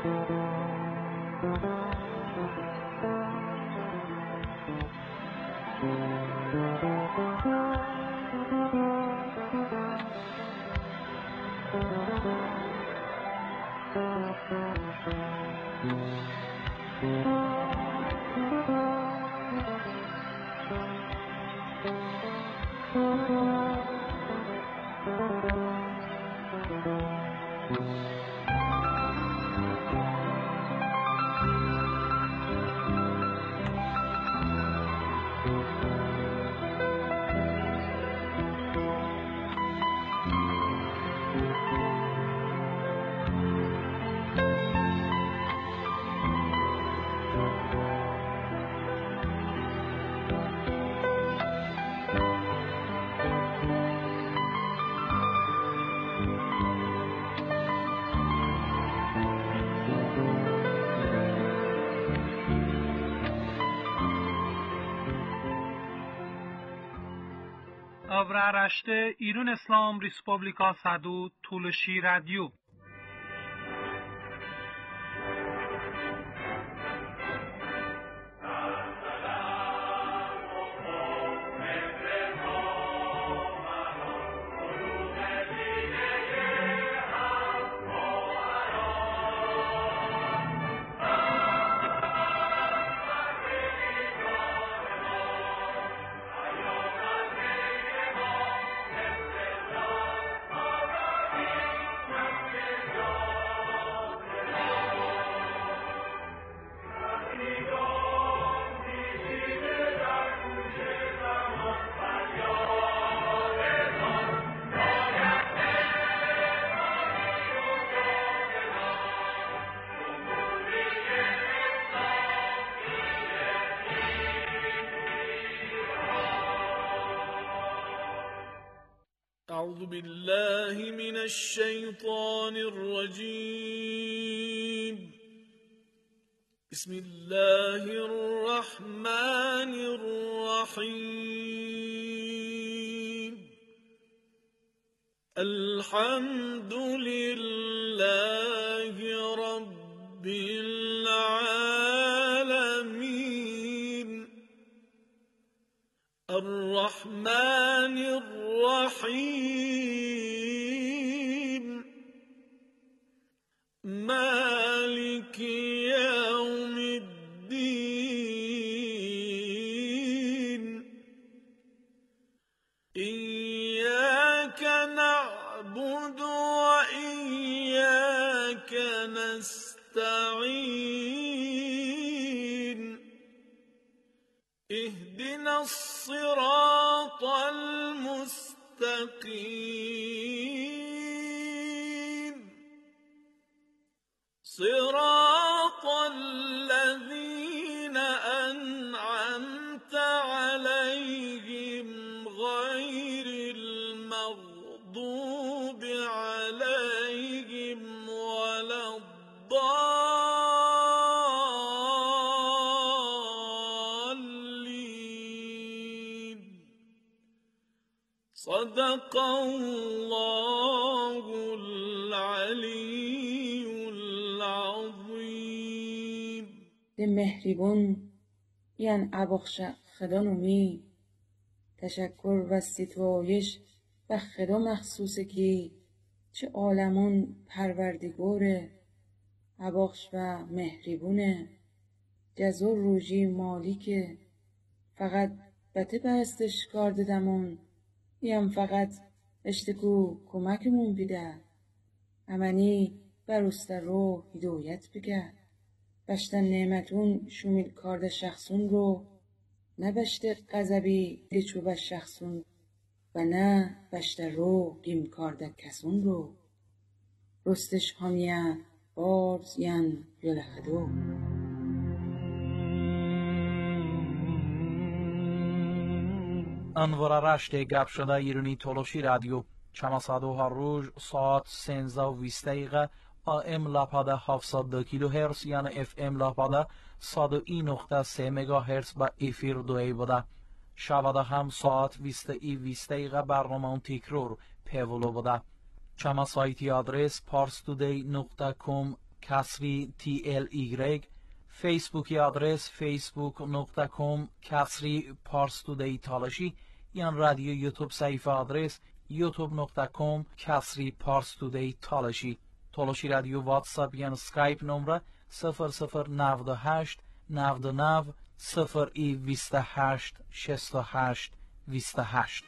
Avraaraşte İran İslam Respublika Sadu Tulshi Radio. أعوذ بالله من الشيطان الرجيم. بسم الله الرحمن الرحيم. الحمد لله رب العالمين. الرحمن الرحيم. مالك يوم الدين. إياك نعبد وإياك نستعين. اهدنا الصراط المستقيم. صراط الذين أنعمت عليهم غير المغضوب عليهم ولا الضالين. صدق الله العلي العظيم. ده مهربون یعن ابخش خدا نومی تشکر و ستایش و خدا مخصوصه که چه عالمون پروردگاره ابخش و مهربونه جزور روژی مالیکه فقط بته پرستش کار ددمون یم فقط اشتکو کمکمون بیده امنی برسته رو هدایت بگه بشتن نعمتون شومیل کارده شخصون رو نه بشته غضبی دچو بش شخصون و نه بشته رو گیم کارده کسون رو رستش همیه بارز ین یلخدو. انوار رشت گپ شده ایرانی تولوشی رادیو چماسادو هر روز ساعت 13:20 AM لاپاده 702 کیلوهرتز یعنی FM لاپاده 101.3 مگاهرتز با افیر دوی بوده. شباده هم ساعت 20:20 برنامه تکرار پیولو بوده. چما سایتی آدرس parstoday.com کسری TLY. فیسبوکی آدرس facebook.com کسری پارس تودی تالشی. یان رادیو یوتیوب صفحه آدرس youtube.com کسری پارس تودی تالشی. تالشی رادیو واتساپ یان سکایپ نمره 0098 99 28 68 28.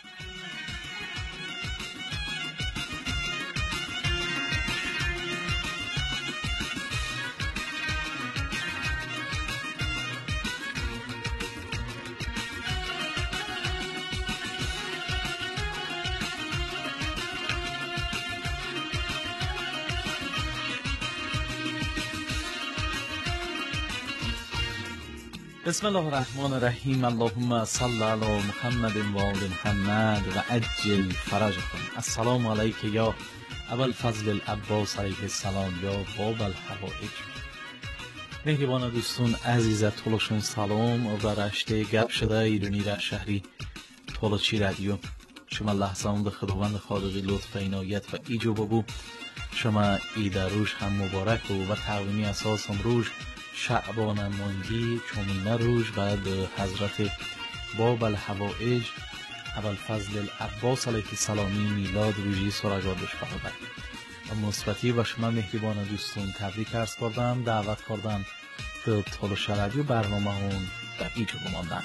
بسم الله الرحمن الرحیم. اللهم صل علی محمد و آل محمد و عجل فرجهم. السلام علیک یا ابوالفضل العباس علیه السلام یا باب الحوائج. مهربان دوستان عزیز طولشون سلام و رشته گپ شده ایرانی در شهری طولچی رادیو. شما لحظه اون خداوند خالقی لطف عنایت و ایجاب بو شما ایده روش هم مبارک و تقویمی اساس هم روش شعبان مانگی چومینه روش بعد حضرت باب الحوائج ابوالفضل العباس علیه السلامی میلاد روزی سرگاردش برابر و مثبتی و شما مهربان دوستون تبریک عرض کردم، دعوت کردم به طولش رادیو برنامه اون در ایجا بماندن.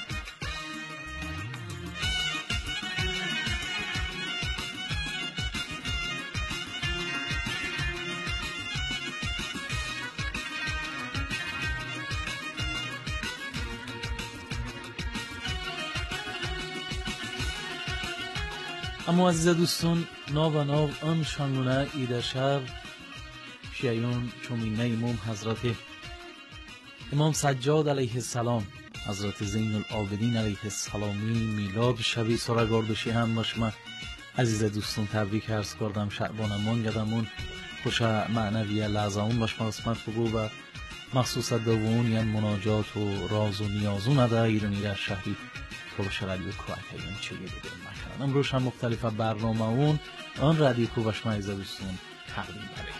اما عزیز دوستان ناو آن شانگونه ایده شب شیعیون چومینه امام حضرت امام سجاد علیه السلام حضرت زین العابدین علیه السلامی میلاد شبی سرگاردشی هم باشم. عزیز دوستان تبریک عرض کردم. شعبان مانگدمون خوش معنوی لحظه اون باشم قسمت بگو و مخصوص دوون یعنی مناجات و راز و نیازون اده ایرانی در شهری طولش رادیو کوهکیون چه یه بودیم مکنن. امروز هم مختلف برنامه اون آن رادیو کو و شما عزیز دوستان تقدیم داره.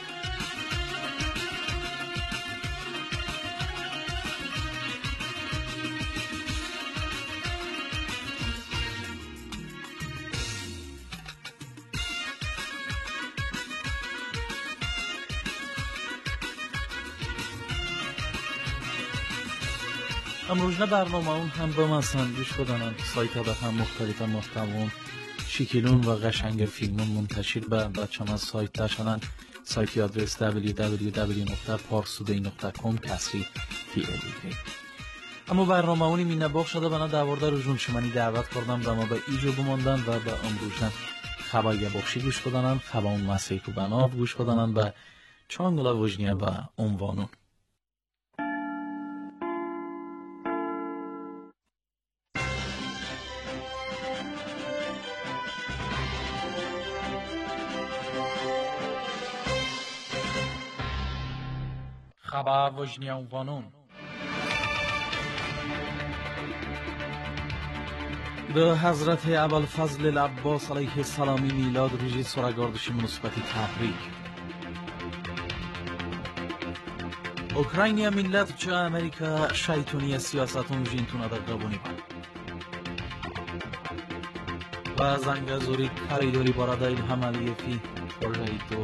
امروز برنامه اون هم به مثلا گوش بدنن سایت ها هم مختلف محتوان شکلون و قشنگ فیلمون منتشر به بچه از سایت داشتن. سایت آدرس www.parstoday.com کسری TLY. اما برنامه اونی می نباق شده بنا دوارده روزون شمانی دعوت کردم و ما به ایجا بماندن و به امروزن خبایی بخشی گوش بدنن خبا اون مسیح و بناب گوش بدنن و چانگلا وجنیه و عنوانون. خبر وجنی عنوانون. به حضرت ابوالفضل العباس علیه السلامی میلاد روزی سرگاردشی مناسبتی تبریک. اوکراینیا ملت چه امریکا شیطونی سیاستون جینتون در قبونی بود و زنگ زوری کاریدوری براده الهام علیه فی پروژه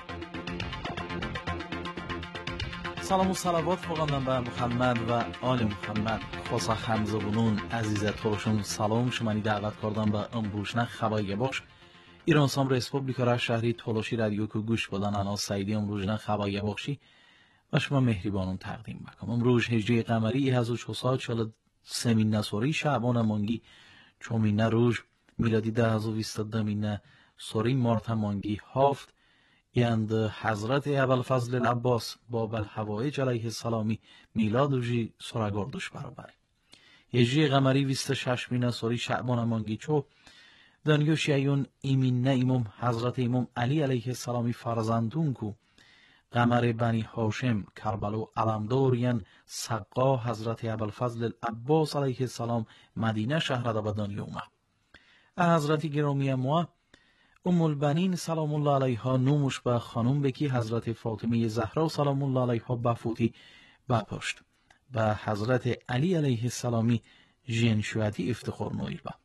سلام و صلوات فقط به محمد و آل محمد. خاصا حمزه بونون عزیز طورشون سلام شمانی دعوت کردم به امروزنه خبایی باش ایران سام رسپوبلیکا را شهری طولشی رادیو که گوش بدن انا سعیدی امروزنه خبایی باشی و شما مهربانون تقدیم بکنم. امروز هجری قمری 1443 نسوری شعبان مانگی چومینه روز میلادی 1022 سوری مارت مانگی هافت یند حضرت ابوالفضل العباس باب الحوائج علیه السلامی میلاد روزی سرگاردش برابر. هجری قمری 26 نسوری شعبان مانگی چو دنیو شیعیون ایمین امام حضرت امام علی علیه السلامی فرزندون کو قمر بنی هاشم کربلو علمدارین سقا حضرت ابوالفضل العباس علیه السلام مدینه شهر دا به دنیا اومد. حضرت گرامی ما ام البنین سلام الله علیها نومش به خانم بکی حضرت فاطمه زهرا سلام الله علیها بفوتی بپشت و حضرت علی علیه السلامی جن شویتی افتخار نویل با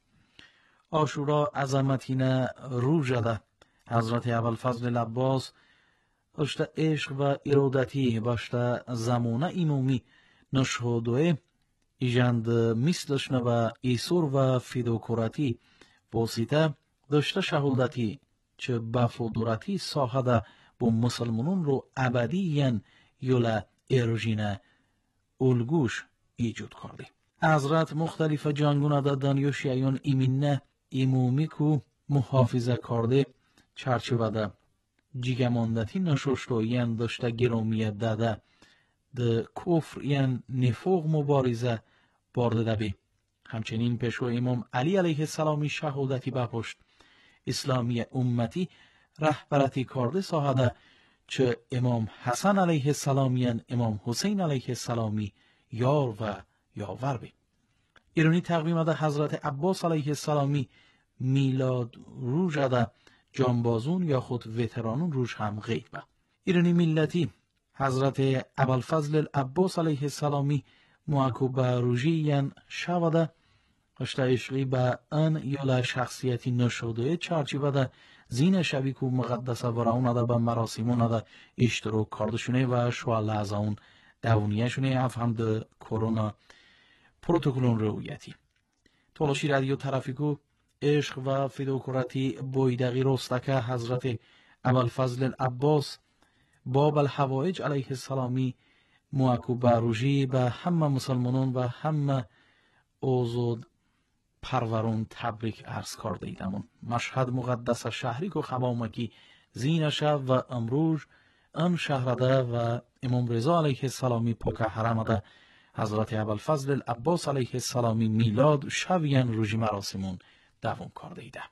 آشورا عظمتینه رو جده حضرت ابوالفضل العباس اشته عشق و ارادتی باشته زمانه ایمومی نشهدوه ایجند مثلشنه و ایسور و فیدوکوراتی واسطه داشته شهودتی چه بفودورتی ساخده با مسلمانون رو ابدیین یولا ارژینه الگوش ایجود کرده. حضرت مختلف جنگونه دادن یا شیعیان ایمینه ایمومی کو محافظه کرده چرچوه ده جیگماندتی نشوشتو ین داشته گرامیت داده ده کفر ین نفوق مبارزه بارده دبی. همچنین پیشو امام علی علیه السلامی شهودتی بپشت اسلامی امتی رهبرتی کرده ساهده چه امام حسن علیه السلامی امام حسین علیه السلامی یار و یاور بی. ایرانی تقویم ده حضرت عباس علیه السلامی میلاد روز ده جانبازون یا خود وترانون روز هم غیب با. ایرانی ملتی حضرت ابوالفضل العباس علیه السلامی معکوب روژی شوده اشته عشقی به ان یالا شخصیتی نشده چارچیبه ده زین شبی که مقدسه وراونه ده به مراسمونه ده اشتراک کردشونه و شوال لحظه اون دونیه شونه افهم ده کرونا پروتکلون رویتی تولاشی رادیو ترافیکو عشق و فیدوکراتی بویدقی رستکه حضرت ابوالفضل العباس باب الحوائج علیه السلامی معکوب روژی به همه مسلمانان و همه اوزود پرورون تبریک عرض کرده ایدمون. مشهد مقدس شهری که خبامکی زینشه و امروز ان شهرده و امام رضا علیه السلامی پاک حرمده حضرت ابوالفضل العباس علیه السلامی میلاد شوین روژی مراسمون دوام کرده ایده.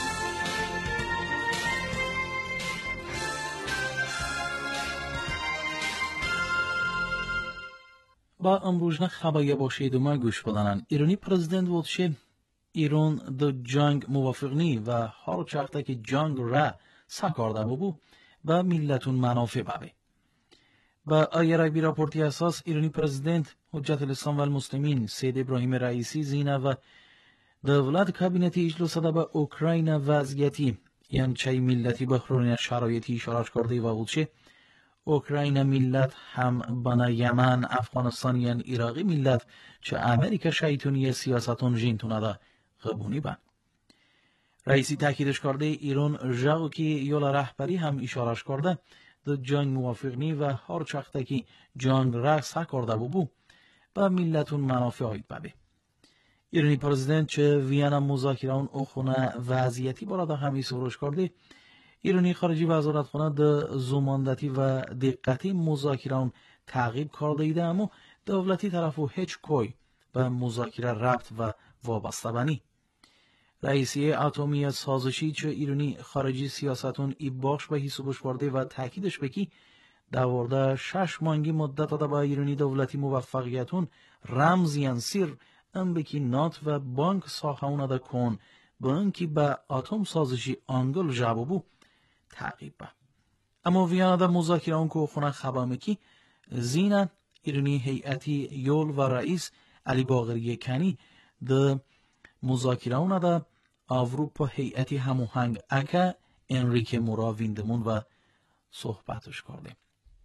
با امروزنه خبایی باشید و ما گوش بدنن. ایرانی پرزیدنت بودشه ایران دو جنگ موافق نی و هر چقدر که جنگ را سکارده ببو و ملتون منافع ببه. با آیه بی راپورتی اساس ایرانی پرزیدنت حجت الاسلام و المسلمین سید ابراهیم رئیسی زینه و دولت کابینتی اجلاس ده به اوکراین وضعیتی یعنی چای ملتی بحران شرایطی اشاره کرده و بودشه اوکراین ملت هم بنا یمن افغانستان یعنی عراقی ملت چه امریکا شیطونی سیاستون جینتونه ده قبونی بند. رئیسی تاکیدش کرده ایران جاگو که یولا رهبری هم اشارش کرده ده جنگ موافق نی و هر چقدر که جنگ را سکارده ببو و ملتون منافع آید ببه. ایرانی پرزیدنت چه ویانا مذاکره اون اخونه وضعیتی برادا همی سروش کرده ایرانی خارجی وزارت خانه ده زماندتی و دقتی مذاکره اون تعقیب کرده ایده اما دولتی طرفو هیچ کوی به مذاکره ربط و وابسته بنی. رئیسی اتمی سازشی چه ایرانی خارجی سیاستون ای باش به حسابش برده و تاکیدش بکی دوارده 6 مانگی مدت داده با ایرانی دولتی موفقیتون رمزیان سیر ام بکی نات و بانک ساخونه ده کن با انکی به اتم سازشی آنگل جوابو تعقیب با. اما ویانا ده مذاکره اون که خونه خبامکی زینن ایرانی هیئتی یول و رئیس علی باقری کنی ده مذاکره اون ده اروپا هیئتی هموهنگ اکا انریک مورا ویندمون و صحبتش کرده.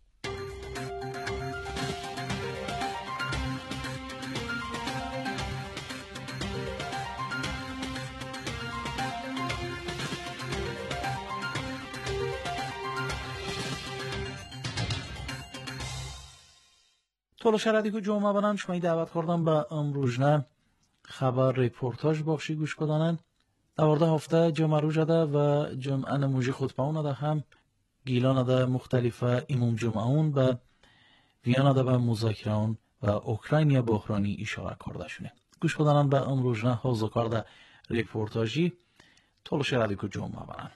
طول شرطی که جمعه بنان شمایی دعوت کردم به امروزنه خبر ریپورتاج بخشی گوش بدانن دوارده هفته جمعه رو جده و جمعه نموجی خطبه اون ده هم گیلان ده مختلفه امام جمعه اون به ویانا ده به مذاکره اون و اوکراینیا بحرانی اشاره کرده شونه گوش بدانن به امروزنه حوض کرده ریپورتاجی طول شرطی که جمعه بنان.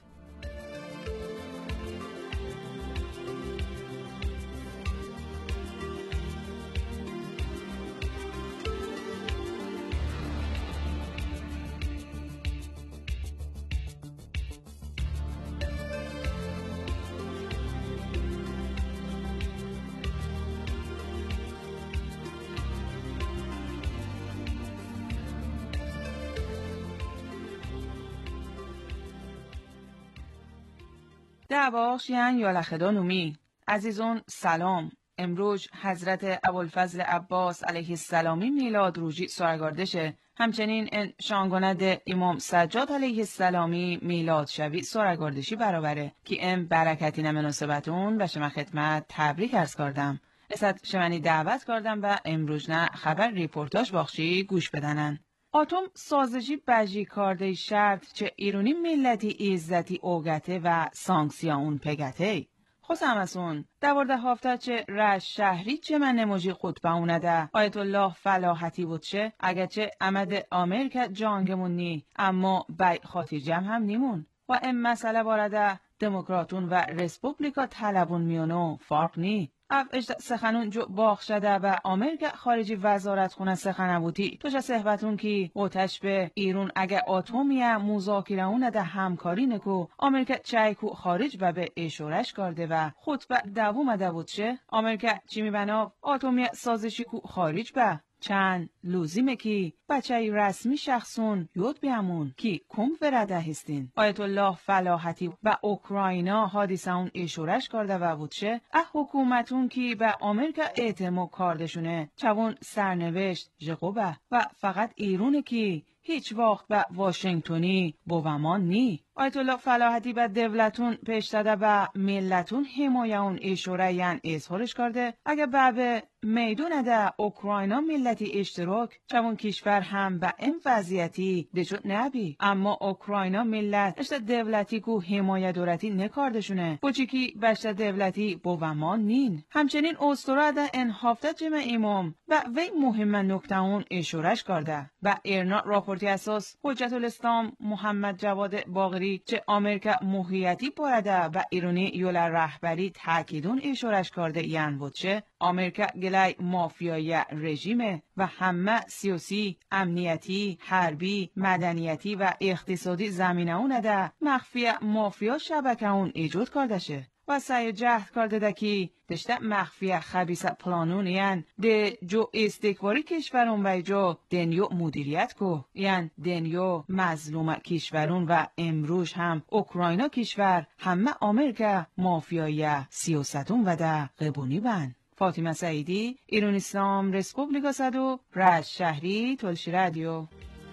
دعواش یعن یالخدانومی. عزیزون سلام. امروز حضرت ابوالفضل عباس علیه السلامی میلاد روزی سوگاردشه. همچنین ان شانگوند امام سجاد علیه السلامی میلاد شوی سوگاردشی برابره که ام برکتی نمناسبتون و شما خدمت تبریک عرض کردم. اسد شمانی دعوت کردم و امروز نه خبر ریپورتاج باخشی گوش بدنن. آتوم سازشی بجی کرده شرط چه ایرونی ملتی عزتی اوگته و سانکسیا اون پگته. خوز همسون دورده هفته چه رش شهری چه من نموجی خطبه اونده آیت الله فلاحتی بود چه اگه چه امد آمریکا جانگمون نی اما بی خاطر جمع هم نیمون و ام مسئله بارده دموکراتون و رسپوبلیکا طلبون میونو فرق نی. اف اجد سخنون جو باخ شده و آمریکا خارجی وزارت خونه سخنه بودی توش صحبتون کی اوتش به ایرون اگه آتومیه مذاکره اون ده همکاری نکو آمریکا چایکو خارج و به اشورش کرده و خطبه دووم ده بود شه آمریکا چی میبناف آتومیه سازشی کو خارج به چند لوزیمه کی بچه رسمی شخصون یود بیامون کی کم ورده هستین. آیت الله فلاحتی و اوکراینا حادثه اون اشورش کرده و بودشه حکومتون کی به آمریکا اعتماد کردشونه چون سرنوشت جقوبه و فقط ایرونه کی هیچ وقت به واشنگتونی بومان نی. آیت الله فلاحتی به دولتون پیش داده به ملتون حمایه اون اشوره یعن اظهارش کرده اگه به میدون ده اوکراینا ملتی اشتراک چون کشور هم به این وضعیتی دچو نبی اما اوکراینا ملت اشت دولتی کو حمایه دولتی نکاردشونه بچی کی بشت دولتی بومان نین. همچنین استرا ده این هفته جمع امام و وی مهم نکته اون اشورش کرده و ایرنا راپورتی اساس حجت الاسلام محمد جواد باقری چه آمریکا موهیتی پارده و ایرانی یول رهبری تاکیدون اشارش کرده یعن بود چه آمریکا گلای مافیای رژیمه و همه سیاسی، امنیتی، حربی، مدنیتی و اقتصادی زمینه اونه ده مخفی مافیا شبکه اون ایجاد کرده شه و سعی جهد کرده ده که دشته مخفی خبیث پلانون یعن ده جو استکباری کشورون و جو دنیو مدیریت کو یعن دنیو مظلوم کشورون و امروز هم اوکراینا کشور همه آمریکا مافیای سیاستون و ده قبونی بند. فاطمه سعیدی ایران اسلام رسپوبلیکا صدو رشت شهری تلشی رادیو.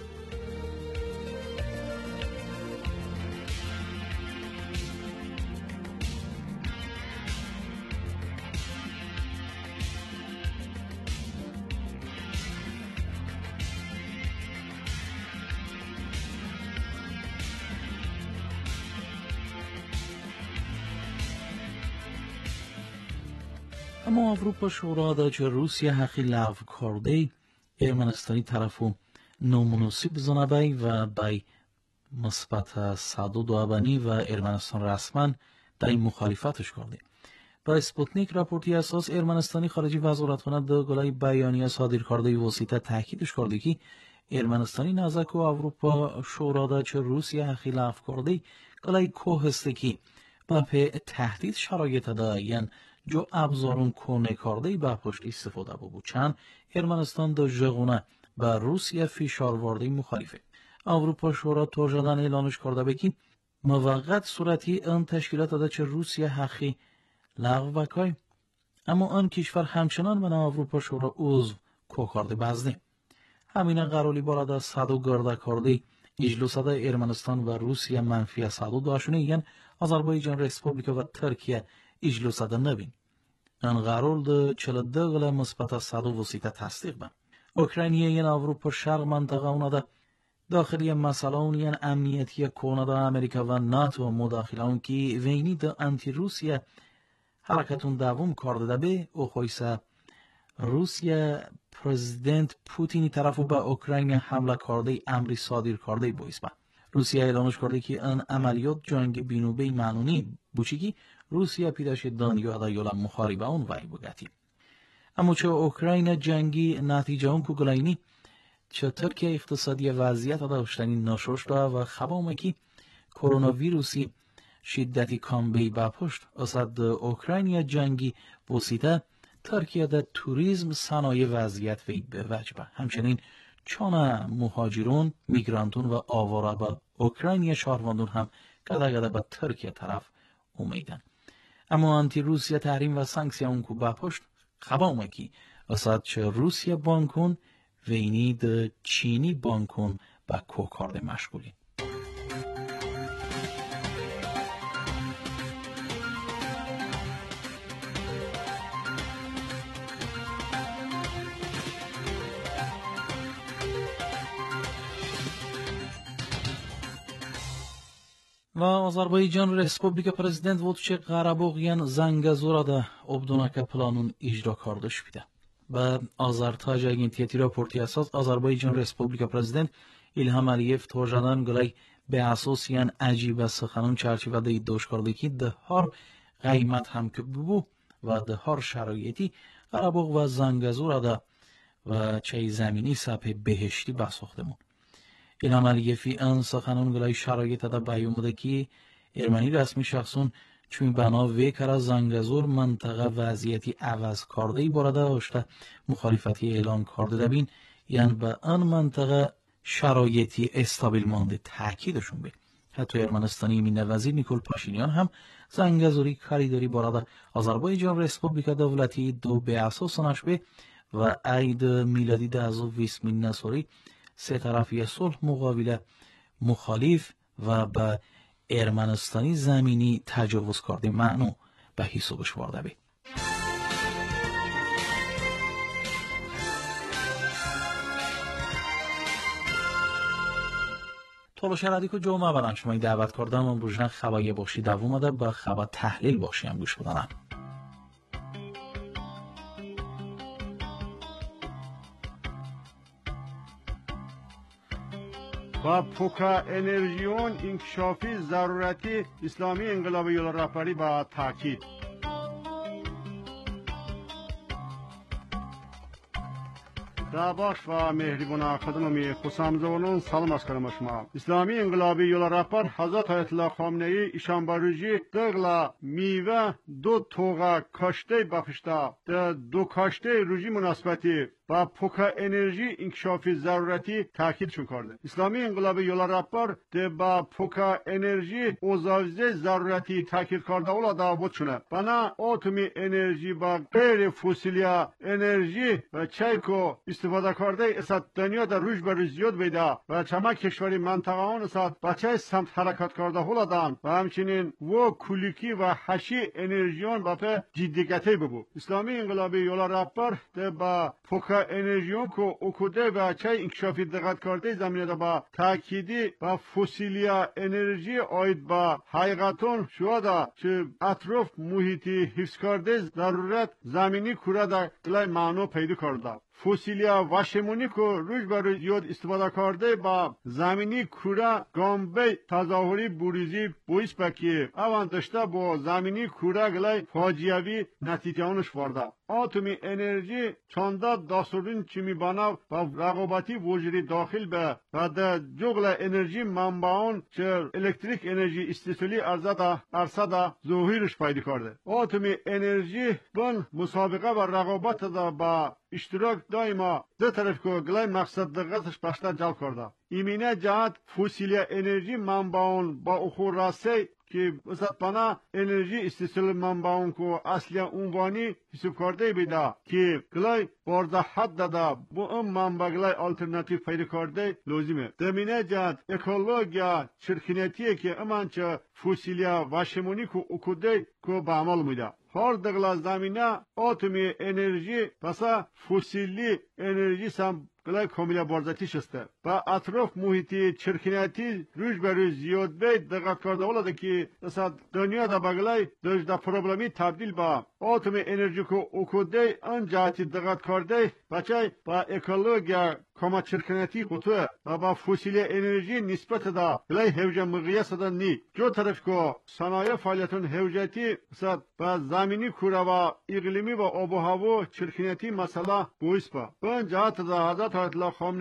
اما avrupa şurada که روسیه حقی لغو کرده ارمنستانی طرفو نامناسب زنبای و بای مثبت صدو دوابنی و ارمنستان رسما در این مخالفتش کرده. با اسپوتنیک راپورتی اساس ارمنستانی خارجی وزارتخانه در گلای بیانیه صادر کرده واسطه تاکیدش کرده که ارمنستانی نزدیک avrupa şurada که روسیه حقی لغو کرده گلای کوه است که با په تهدید شرایط دارن جو ابزارون کنه کرده با پشت استفاده بود چند ارمنستان در ژغونه با روسیه فشار ورده مخالفه. avrupa شورا توجدن اعلانش کرده به که موقت صورتی آن تشکیلات داده چه روسیه حقی لغو بکای اما آن کشور همچنان به avrupa شورا عضو کرده بزنه. همین قرالی بالا صدو گرده کرده اجلاسات ارمنستان و روسیه منفی صدو داشونه یعنی آذربایجان رسپوبلیکا و ترکیه اجلاسات نبین. ان قرار ده 42 غلا مثبت صدو وسیطه تصدیق بن. اوکراینیه یعنی avrupa شرق منطقه اونده داخلی مسئله اون یعنی امنیتی کانادا امریکا و ناتو مداخله اون که وینی ده انتی روسیه حرکتون دوام کرده ده به او خویسه روسیه پرزیدنت پوتینی طرفو به اوکراین حمله کرده امری صادر کرده بایست با. روسیه اعلانش کرده که ان عملیات جنگ بینوبه معنونی بوچی که روسیه پیداش دانیو ادا یولا مخاربه اون وای بگتی. اما چه اوکراین جنگی نتیجه اون کگلاینی چطور که اقتصادی وضعیت ادا اشتنی ناشوش دا و خبامه که کرونا ویروسی شدتی کامبی با پشت اصد اوکراین جنگی بوسیده ترکیه در توریسم صنایع وضعیت وی به وجبه. همچنین چون مهاجرون، میگرانتون و آواره با اوکراینی شهروندون هم گده به ترکیه طرف اومیدن. اما انتی روسیا تحریم و سانکسیا اون کو باپشت خبا کی اساد چه روسیا بانکون و اینی د چینی بانکون با کوکارد مشغولی. و آذربایجان Respublika Prezident votche Qarabog'yan Zangazurada obdonaka planun icra kardeş bide. Ve Azertaj agentiyeti raporti asas Azerbaycan Respublika Prezident İlham Aliyev tojadan gılay به اساس یان عجیب سخنان چرچیوده ایداش کرده که ده هر قیمت هم که ببو و ده هر شرایطی قرباغ و زنگزور ده و چه زمینی سپه بهشتی بساختمون. ایلهام علیفی ان سخنان گلای شرایط ده بیان بوده که ارمنی رسمی شخصون چون بنا ویکر زنگزور منطقه وضعیتی عوض کرده ای بارده داشته مخالفتی اعلان کرده دبین یعنی به آن منطقه شرایطی استابیل مانده تاکیدشون به حتی ارمنستانی مینه وزیر نیکول پاشینیان هم زنگزوری کاریداری بارده آذربایجان رسپوبلیکا دولتی دو به اساس نشبه و عید میلادی ده ازو ویس من نصوری سه طرفی صلح مقابله مخالف و به ارمنستانی زمینی تجاوز کرده معنو به حسابش وارده به طالوش رادیو جمعه بران شما دعوت کردم و بجن خبایی باشی دوام ده با خبر تحلیل باشی هم گوش بدنم. با پوکا انرژیون انکشافی ضرورتی اسلامی انقلابی یول رهبری با تاکید دعواش و مهربان خدمتی خوشامزونون سلام از کنم شما. اسلامی انقلابی یول رهبر حضرت آیت الله خامنه ای ایشان بروجی دغلا میوه دو توغا کاشته بخشتا دو کاشته روزی مناسبتی با پوکا انرژی انکشافی ضرورتی تاکیدشون کرده. اسلامی انقلابی یول رهبر ده با پوکا انرژی اوزاویزه ضرورتی تاکید کرده اولا دعوت شونه. بنا اتمی انرژی با غیر فسیلیا انرژی و چایکو استفاده کرده اسات دنیا در روز بر روز زیاد بیده و چما کشوری منطقه آن اسات با چای سمت حرکت کرده اولا دان و همچنین و کلیکی و حشی انرژیون با په جدیگتی ببو. اسلامی انقلابی یول رهبر ده با پوکا انرژیون کو اوکوده و چای انکشافی دقت کرده زمینه ده با تاکیدی با فسیلیا انرژی آید با حقیقتون شوده چه اطراف محیطی حفظ کرده ضرورت زمینی کره ده گلای معنی پیدا کرده. فسیلیا واشمونی کو روز بر روز یاد استفاده کرده با زمینی کره گامبه تظاهری بوریزی بویس بکی اوان داشته با زمینی کره گلای فاجیوی نتیجه آنش وارده. اتمی انرژی چانده داستورین چیمی بنا و رقابتی وجودی داخل به و در جغل انرژی منبعان چه الکتریک انرژی استثلی ارصد ظهورش پیدا کرده. اتمی انرژی بن مسابقه و رقابت دا با اشتراک دائما دو طرف کو گلای مقصد دقتش باشتر جلب کرده. ایمینه جهت فسیلیا انرژی منبعان با اخور راسته که وسط بنا انرژی استثمار منبعون کو اصلا عنوانی حساب کرده بیده که گلای بارده حد داده با اون منبع گلای آلترناتیو پیدا کرده لازمه. دمینه جهت اکولوژیا چرخینتیه که امانچه فسیلیا واشمونی کو اکوده کو به عمل میده. هر دغلا زمینه اتمی انرژی پسا فسیلی انرژی سم گلای کاملا بارزاتی شسته. با اطراف محیطی چرخیناتی روز به روز زیاد به دقت کرده اولاده که اصلا دنیا دا بگلای داشته پروبلمی تبدیل با اتمی انرژی کو اوکوده آن جهتی دقت کرده بچه با اکولوژیا کما چرخیناتی قطوه و با فسیلی انرژی نسبت دا گلای هوجه مقیاس دا نی. جو طرف کو صنایع فعالیتون هوجتی اصلا با زمینی کره و اقلیمی و آب و هوا چرخیناتی مسئله بویس با. اون جهت دا حضرت آیت الله خامنه ای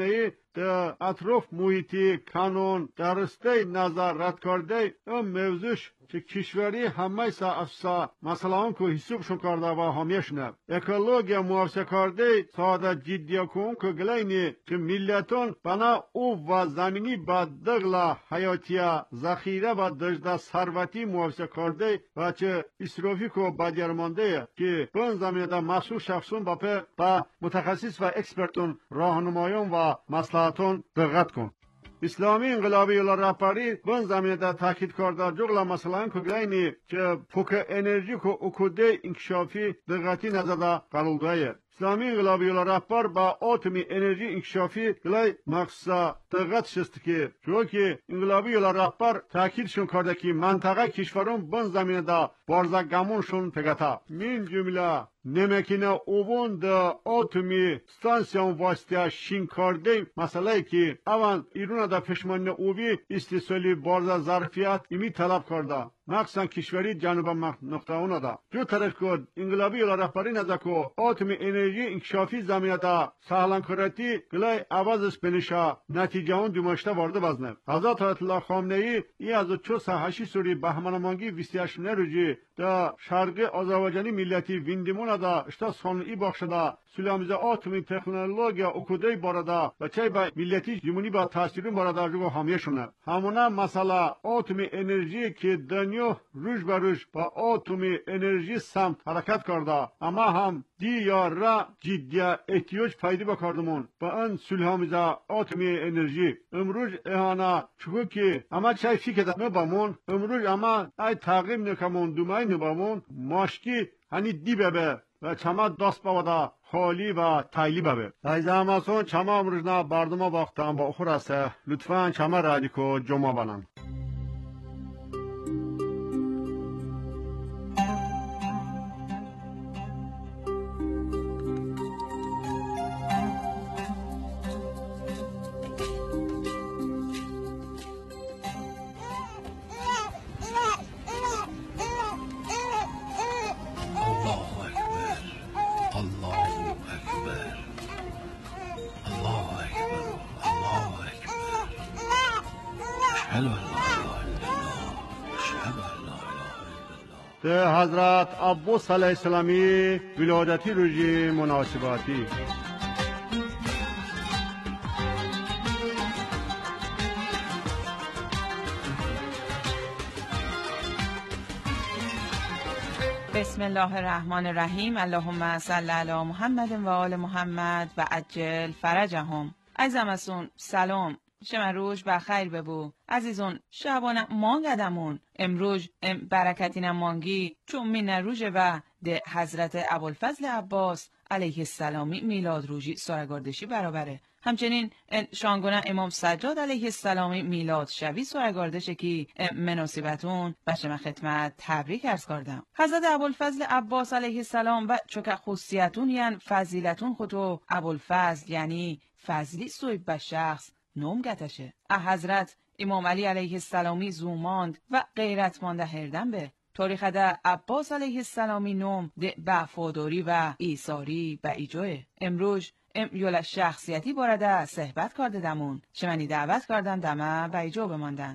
در اطراف محیطی کانون درسته نظر رد کرده ام موضوعش که کشوری همه افسا مثلا که حسابشون کرده و همیشنه اکولوژیا موافقه کرده ساده جدی کن که گلینی که ملتون بنا او و زمینی با دغلا حیاتیا ذخیره و دجده ثروتی موافقه کرده و چه اسرافی که بدیرمانده که بن زمینه در مسئول شخصون با متخصص و اکسپرتون راهنمایان و مصلحتون دقت کن. اسلامی انقلابی یولا رهبری بن زمینه در تاکید کرده جغلا مثلا کگلینی که پوک انرژی که اکوده انکشافی دقتی نزده قلوده اسلامی انقلابی یولا رهبر با اتمی انرژی انکشافی گلای مقصد دقت شست که چون انقلابی یولا رهبر تاکیدشون کرده که منطقه کشورون بن زمینه در بارزگمونشون پگتا من جمله نمکنه اوون دا اتمی ستانسیون واسطه شین کرده مسئله که اوان ایرون دا پشمان اوی استثالی بارزا ظرفیت ایمی طلب کرده مخصوصا کشوری جنوب نقطه اونا دا جو طرف کد انقلابی یولا رهبری نزد که اتمی انرژی انکشافی زمینه دا سهلان کرتی گلای عوضش بنشا نتیجه اون دومشته وارده بزنه حضرت آیت الله خامنه‌ای ای از 48 سوری بهمنمانگی 28 روزی دا شرق آذربایجانی ملتی ویندیمون دا اشتا صنعی بخشده سلامیز اتمی تکنولوژیا اکوده بارده و چه با ملتی جمهوری با تاثیرون بارده جو همیه شونه همونه مسئله اتمی انرژی که دنیا روز به روز با اتمی انرژی سمت حرکت کرده اما هم دی یا را جدی احتیاج پیدا بکردمون با ان سلامیز اتمی انرژی امروز اهانه چون که اما چه فکر دادم بامون امروز اما ای تغییر نکمون دومای نبامون ماشکی هنی دی ببه و چما دست باودا خالی و تایلی ببه ایزا هماسون چما امروزنا بردما باختم با اخور است لطفاً چما رادیکو جمع بنن ده حضرت عباس علیه السلامی ولادتی روزی مناسباتی بسم الله الرحمن الرحیم. اللهم صل علی محمد و آل محمد و عجل فرجهم. عزیزم سلام شما روز بخیر ببو عزیزون شبانه مانگدمون امروز برکتین مانگی چون من روژه و ده حضرت ابوالفضل عباس علیه السلامی میلاد روژی سرگردشی برابره همچنین شانگونه امام سجاد علیه السلامی میلاد شوی سرگردشه که مناسبتون و شما خدمت تبریک عرض کردم حضرت ابوالفضل عباس علیه السلام و چوکه خصوصیتون یعنی فضیلتون خودو ابوالفضل یعنی فضلی صویب به شخص نوم گتشه حضرت امام علی علیه السلامی زوماند و غیرتمانده هردن به تاریخ ده عباس علیه السلامی نوم ده وفاداری و ایثاری به ایجوه امروز یولا شخصیتی بارده صحبت کرده دمون شمنی دعوت کردم دمه به ایجو بماندن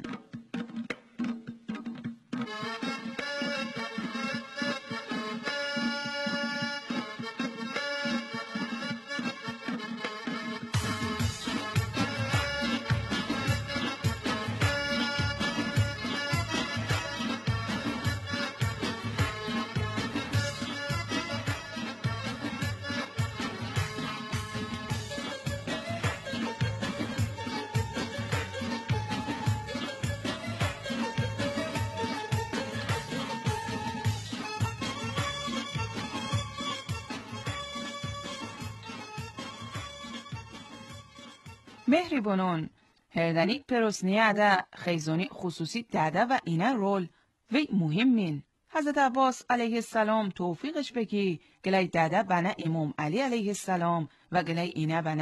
مهربانون هردنی پروسنیه ده خیزانی خصوصی داده و اینه رول وی مهمین حضرت عباس علیه السلام توفیقش بکی گلی داده بنا امام علی علیه السلام و گلی اینه بنا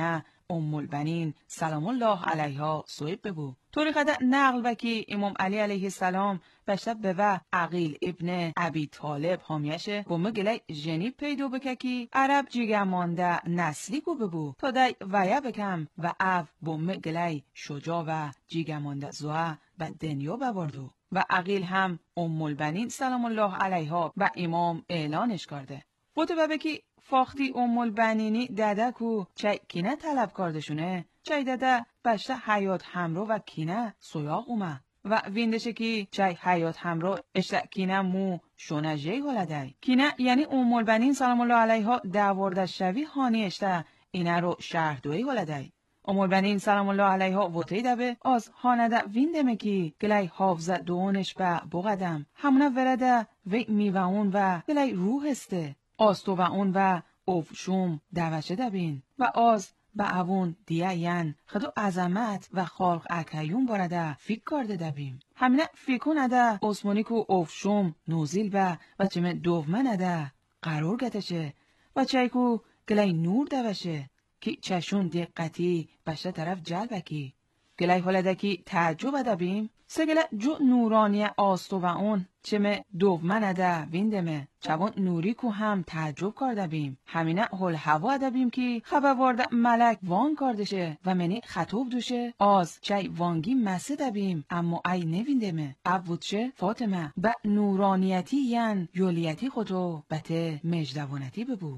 البنین سلام الله علیها صحیب ببو. طوری قد نقل وکی امام علی علیه السلام بشتب به و عقیل ابن ابی طالب حامیشه بومه گلی جنی پیدو بککی عرب جیگه مانده نسلی گو ببو تا دی ویا بکم و او بومه گلی شجا و جیگه مانده زوه و دنیا ببردو. و عقیل هم البنین سلام الله علیها و امام اعلانش کرده. بوده ببکی فاختی البنینی دده کو چای کینه طلب کردشونه چای دده بشته حیات همرو و کینه سویاق اومه و ویندشه کی چای حیات همرو اشته کینه مو شونه جی هلده کینه یعنی البنین سلام الله علیها دورده شوی هانی اشته اینه رو شهردوی هلده. البنین سلام الله علیها وطی دبه از هانده ویندمه کی گلی حافظه دونش به بغدم همونه ورده وی میوون و گلی روح استه آستو و اون و اوفشوم دوشه دبین و آز به اون دیه ین خدو عظمت و خالق اکیون بارده فیک کرده دبیم. همینه فیکو نده اسمونیکو اوفشوم نوزیل و چمه دوفمه نده قرار گتشه و چایکو گلی نور دوشه کی چشون دقتی بشه طرف جلبکی گلی حالده کی تعجب دبیم سگله جو نورانی آستو و اون چمه دوفمه نده ویندمه چوان نوری کو هم تعجب کرده بیم. همینه هل هوا دبیم کی خبر وارده ملک وان کردشه و منی خطوب دوشه آز چای وانگی مسه دبیم اما ای نویندمه ابودشه فاطمه به نورانیتی ین یولیتی خودو بته مجدوانتی ببو.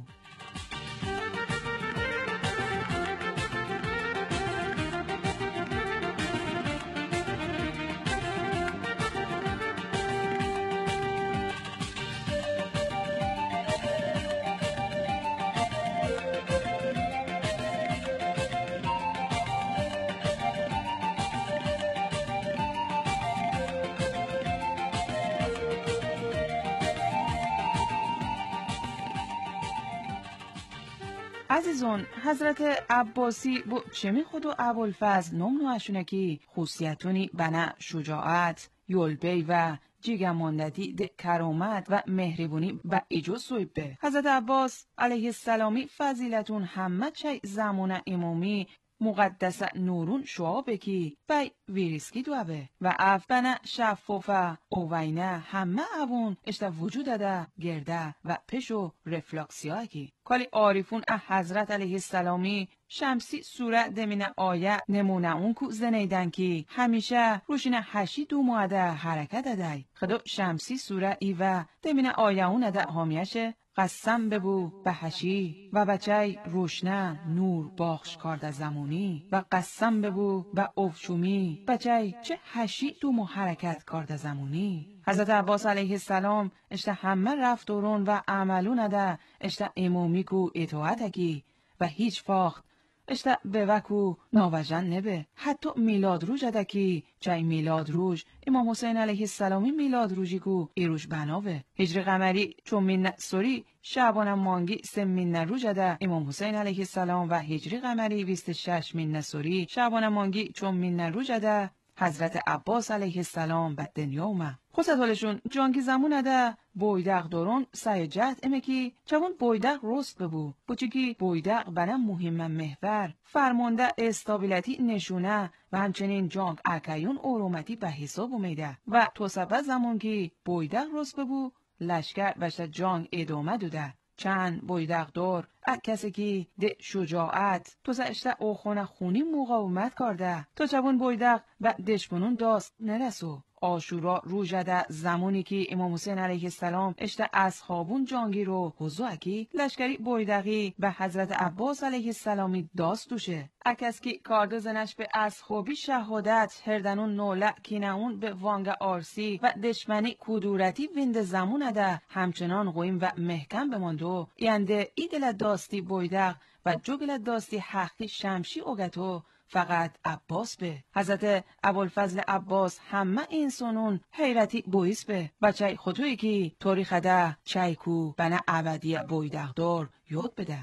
عزیزون حضرت عباسی بو چمی خودو ابوالفضل نمنوشونه کی خوصیتونی بنا شجاعت یولبی و جیگماندتی ده کرامت و مهربونی با ایجو سویبه. حضرت عباس علیه السلامی فضیلتون همه چای زمان امامی مقدس نورون شعابه کی بای ویریسکی دوابه و اف بنا شفافه اووینه همه اوون اشتا وجود ده گرده و پشو رفلکسیاه کی کالی عارفون حضرت علیه السلامی شمسی صورت دمینه آیه نمونه اون کو زنیدن کی همیشه روشین هشی دو ماده حرکت دای خدا شمسی صورت ای و دمینه آیه اون ده حامیشه قسم ببو به هشی و بچه روشنه نور باخش کرده زمانی و قسم ببو به اوفشومی بچه چه هشی دو حرکت کرده زمانی. حضرت عباس علیه السلام اشته همه رفتارون و عملون ده اشته امامی کو اطاعت کی و هیچ فاخت اشته به وکو ناوجن نبه حتی میلاد روز ده کی چای میلاد روز امام حسین علیه السلامی میلاد روزی کو ایروش بناوه هجری قمری چومین سوری شعبان مانگی سمین روز ده امام حسین علیه السلام و هجری قمری 26 مین سوری شعبان مانگی چومین روز ده حضرت عباس علیه السلام به دنیا اومد. خود حالشون جانگی زمون ده بویدق دارون سعی جهد امکی چون بویدق رست ببو بچگی بویدق بنا مهم محور فرمانده استابیلیتی نشونه و همچنین جانگ اکیون اورومتی به حساب اومیده و تو سبب زمان که بویدق رست ببو لشکر وشت جانگ ادامه دوده چند بویدق دار کسی که ده شجاعت تو اشته اوخونه خونی مقاومت کرده تا چون بویدق و دشمنون داست نرسو آشورا روژده زمانی که امام حسین علیه السلام اشته اصحابون جانگی رو حضو کی لشکری بویدقی به حضرت عباس علیه السلامی داست دوشه اکس که کارده زنش به اصحابی شهادت هردنون نوله کینهون به وانگ آرسی و دشمنی کدورتی ویند زمون ده همچنان قویم و محکم بماندو ینده ای دل داستی بویدق و جو گل داستی حقی شمشی اوگتو فقط عباس به حضرت ابوالفضل عباس همه انسانون حیرتی بویس به بچه خطوی که تاریخ ده چایکو بنا عبدی بویدقدار یاد بده.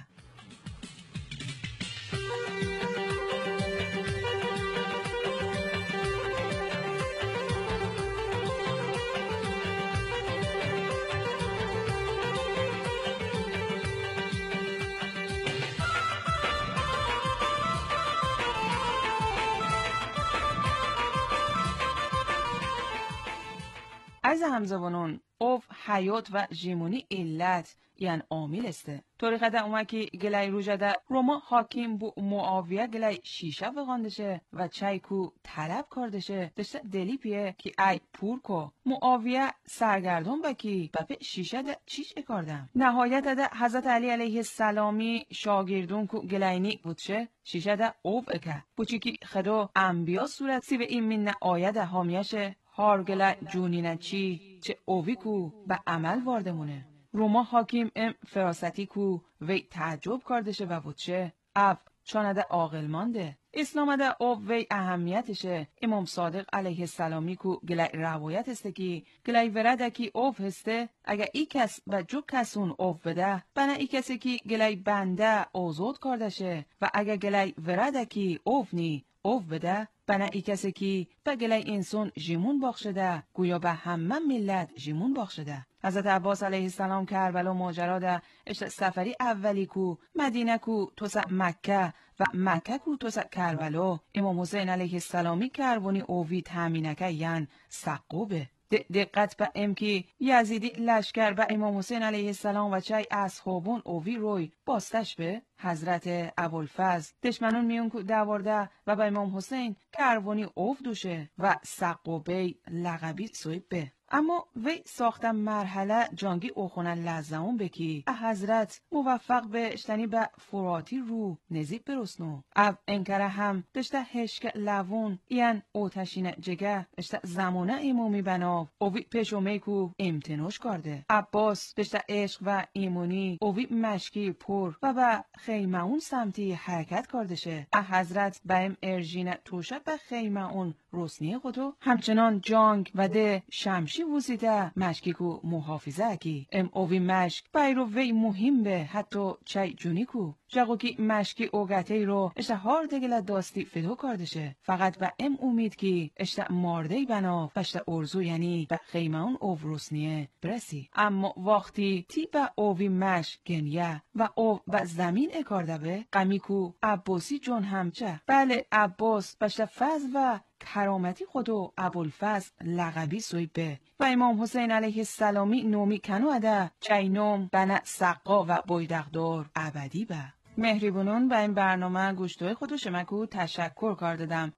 همزبانون اوف حیات و جیمونی علت یعن عامل استه. توریخه ده اومه که گلای روژه ده روما حاکم بو معاویه گلای شیشه بغاندشه و چای کو طلب کردشه دشته دلی پیه که ای پور کو معاویه سرگردون بکی بپی شیشه ده چیش اکاردم. نهایت ده حضرت علی علیه السلامی شاگردون کو گلاینی بودشه شیشه ده اوف اکه بوچی که خدا انبیا صورت سی و این من آیه ده حامیشه هارگلا جونینه چی چه اوی کو به عمل واردمونه. روما حاکم ام فراستی کو وی تعجب کردشه و بودشه اف چانده عاقل مانده. اسلام ده او وی اهمیتشه. امام صادق علیه السلامی کو گلای روایت است که گلای ورده کی اوف هسته اگه ای کس و جو کسون اوف بده بنا ای کسی که گلای بنده آزاد کردشه و اگه گلای ورده کی اوف نی اوف بده بنا ای کسی که به گلای انسان جیمون بخشده گویا به همه ملت جیمون بخشده. حضرت عباس علیه السلام کربلا ماجرا ده اشت سفری اولی کو مدینه کو توسع مکه و مکه کو توسع کربلا امام حسین علیه السلامی کربونی اووی تامینکه یعن سقوبه. دقت به امکی یزیدی لشکر به امام حسین علیه السلام و چای اصحابون اووی روی باستش به حضرت ابوالفضل دشمنون میون کو دوارده و به امام حسین کربونی اوف دوشه و سقوبه لقبی سویب به. اما وی ساختم مرحله جانگی اوخونن لزمون بکی حضرت موفق به اشتنی به فراتی رو نزیب برسنو او انکره هم دشته هشک لون این اوتشین جگه اشته زمانه ایمومی بناو اوی پیشومی کو امتناش کرده. عباس دشته عشق و ایمونی اوی مشکی پر و به خیمه اون سمتی حرکت کردشه. حضرت به ام ارژین توشه به خیمه اون رسنی خودو همچنان جانگ و ده شمشی وزیده مشکی کو محافظه کی ام اوی مشک بایرو وی مهم به حتی چای جونی کو جاگو کی مشکی اوگته رو اشته هار دگل داستی فدو کردشه فقط به ام امید کی اشته مارده بنا فشته ارزو یعنی به خیمه اون او رسنیه برسی. اما وقتی تی به اوی مشک گنیه و او و زمین اکارده به قمی کو عباسی جون همچه بله عباس بشته فضل و کرامتی خودو ابوالفضل لقبی سویبه و امام حسین علیه السلامی نومی کنو اده چینوم بنا سقا و بویدقدار ابدی به. مهریبونون به این برنامه گوشتوی خودو شمکو تشکر کار دادم.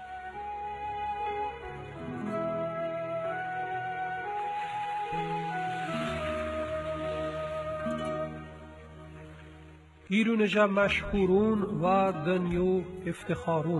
ایرونجا مشهورون و دنیو افتخارون.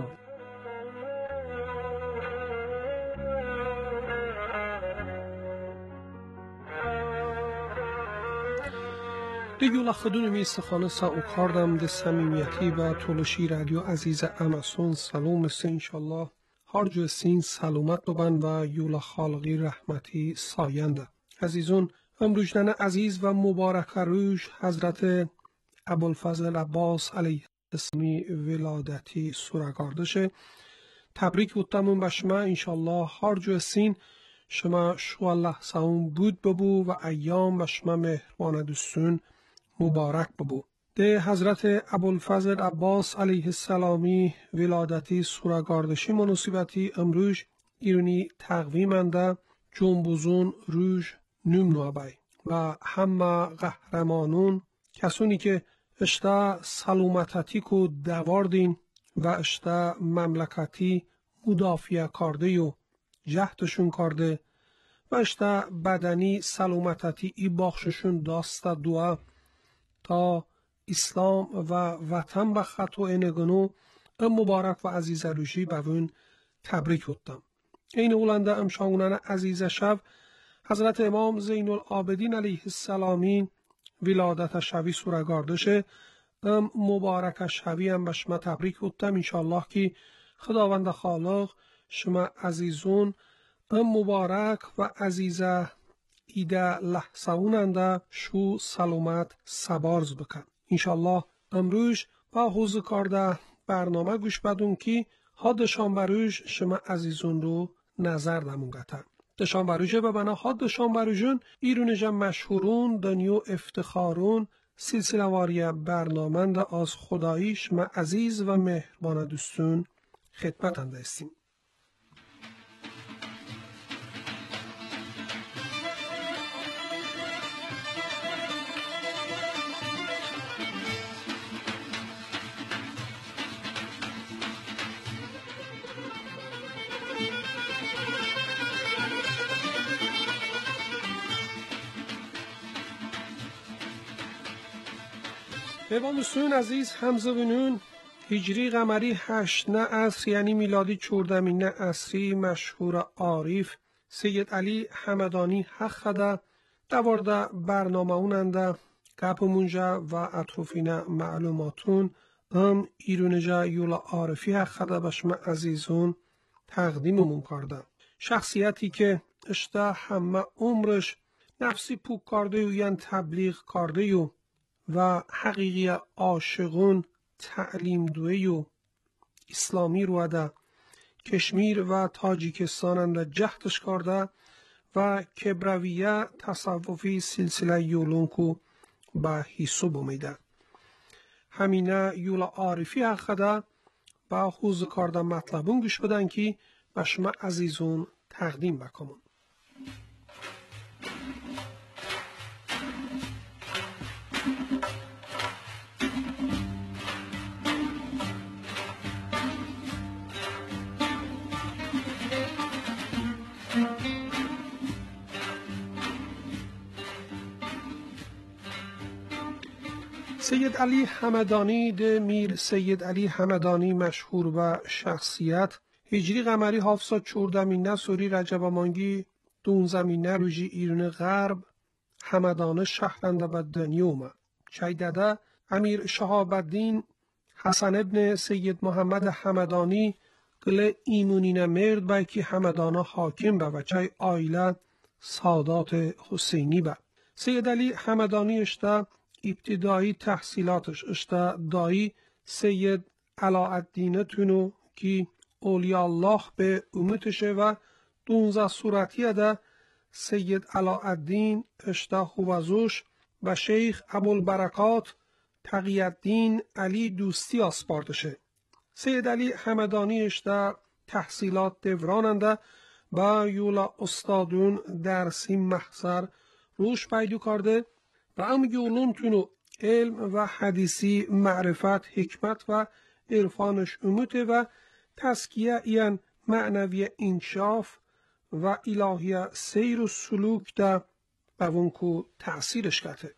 دیگه خودون میستخانه سا او کاردم ده سمیمیتی و طولشی رادیو عزیز اماسون سلام سه انشالله هر جو سین سلامت ببن و یولا خالقی رحمتی ساینده. عزیزون امروجدن عزیز و مبارک روش حضرت ابوالفضل عباس علیه السلامی ولادتی سورگاردشه. تبریک بودتمون به شما انشالله هر جو سین شما شو الله ساون بود ببو و ایام به شما مهربان دوستون مبارک ببو. ده حضرت ابوالفضل عباس علیه السلامی ولادتی سورگاردشی مناسبتی امروز ایرونی تقویمنده جنبوزون روش نوم نوابای و همه قهرمانون کسونی که اشتا سلامتی کو دواردین و اشتا مملکتی مدافع کرده و جهدشون کرده و اشتا بدنی سلامتی ای بخششون داسته دعا تا اسلام و وطن و خط و انگنو مبارک و عزیز روشی بوون تبریک بودم. این اولنده امشانگونن عزیز شب حضرت امام زین العابدین علیه السلامی ولادت شوی سورگاردشه مبارک شوی هم به شما تبریک بودم. انشالله که خداوند خالق شما عزیزون مبارک و عزیزه ایده لحظه اوننده شو سلامت سبارز بکن. انشالله امروز با حوض کارده برنامه گوش بدون که ها دشان بروش شما عزیزون رو نظر دمونگتن. دشان بروشه و بنا ها دشان بروشون ایرونجا مشهورون دنیو افتخارون سلسله واری برنامه از خدایی شما عزیز و مهربان دوستون خدمت انده استیم. پیوندستون عزیز همزبونون هجری قمری 8 عصر یعنی میلادی 14 عصری مشهور عارف سید علی حمدانی حق خدا دوارده برنامه اوننده گپ منجا و اطروفین معلوماتون هم ایرونجا یولا عارفی حق خدا بشم عزیزون تقدیممون کردم. شخصیتی که اشتا همه عمرش نفسی پوک کرده و یعنی تبلیغ کرده و حقیقی عاشقون تعلیم دوی و اسلامی رو ده کشمیر و تاجیکستان اند جهتش کرده و کبرویه تصوفی سلسله یولونکو به حساب میده. همینه یولا عارفی حقده با خوز کرده مطلبون گوش بدن که به شما عزیزون تقدیم بکنم. سید علی حمدانی ده میر سید علی حمدانی مشهور و شخصیت هجری قمری 714 سوری رجب مانگی 12 روژی ایران غرب حمدانه شهرنده و دنیومه چایدده امیر شهاب الدین حسن ابن سید محمد حمدانی گل ایمونین مرد بایکی حمدانه حاکم و چای آیله سادات حسینی با سید علی حمدانی اشتا ابتدایی تحصیلاتش اشتا دایی سید علاءالدین تونو که اولیاء الله به امتشه و 12 صورتیه ده سید علاءالدین اشتا خوازوش و شیخ ابوالبرکات تقی‌الدین علی دوستی آسپاردشه. سید علی حمدانی اشتا تحصیلات دوراننده با یولا استادون درسی محضر روش پیدا کرده و ام یولون تونو علم و حدیثی معرفت حکمت و عرفانش اموته و تزکیه این معنوی انشاف و الهی سیر و سلوک ده بونکو تأثیرش کته.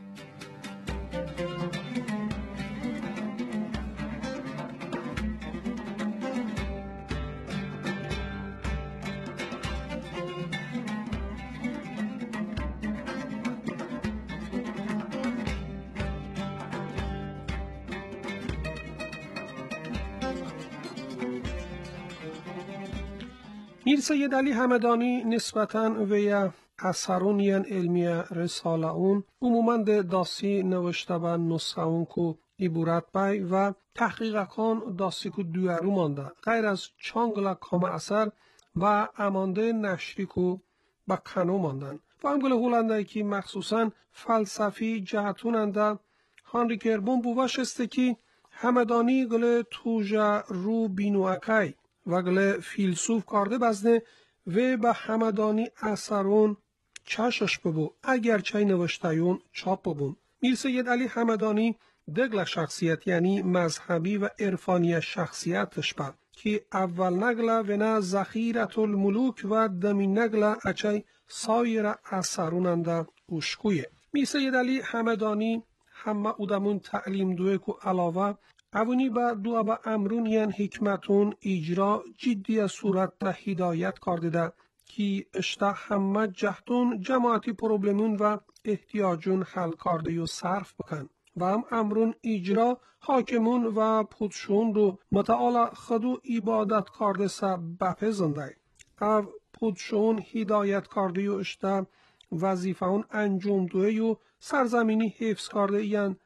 میر سید علی حمدانی نسبتاً وی اثرونیان علمی رساله اون عموماً داسی نوشته و نسخه اون که عبارت بای و تحقیق کن داسی که دویرو مانده غیر از چانگلا کام اثر و امانده نشری که با کنو ماندن و هم گله هولنده که مخصوصاً فلسفی جهتوننده هانری کربون بوش است که حمدانی گله توجه رو بینوکای و گله فیلسوف کرده بزنه و به حمدانی اثرون چشش ببو اگر چای نوشتایون چاپ ببون. میر سید علی حمدانی دگل شخصیت یعنی مذهبی و عرفانی شخصیتش با که اول نگله و نه ذخیرت الملوک و دمی نگله اچای سایر اثروننده اشکویه. میر سید علی حمدانی همه اودمون تعلیم دوه که علاوه اوونی با دو با امرون یعن حکمتون اجرا جدی صورت تا هدایت کرده ده که اشتا همه جهتون جماعتی پروبلمون و احتیاجون حل کرده و صرف بکن و هم امرون اجرا حاکمون و پودشون رو متعال خدو عبادت کرده سا بپزنده او پودشون هدایت کرده و اشتا وظیفه اون انجام دوه و سرزمینی حفظ کرده یعن